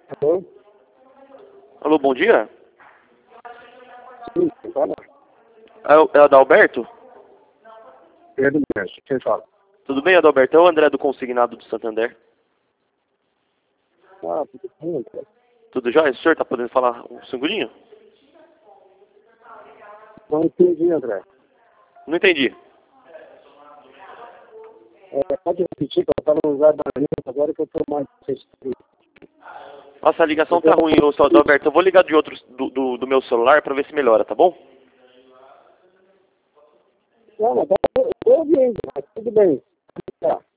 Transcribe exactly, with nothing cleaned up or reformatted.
Alô? Alô, bom dia. Sim, quem fala? É o é o Adalberto? Pedro Mestre, quem fala? Tudo bem, Adalberto? É o André do Consignado do Santander. Ah, tudo bem, André. Tudo jóia? O senhor tá podendo falar um segundinho? Não entendi, André. Não entendi. É, pode repetir que eu estava no lugar da linha, agora que eu estou mais restrito. Nossa, a ligação tá ruim, ô, seu Adalberto. Eu vou ligar de outro, do, do, do meu celular pra ver se melhora, tá bom? Não, mas eu estou ouvindo, mas tudo bem. Tá.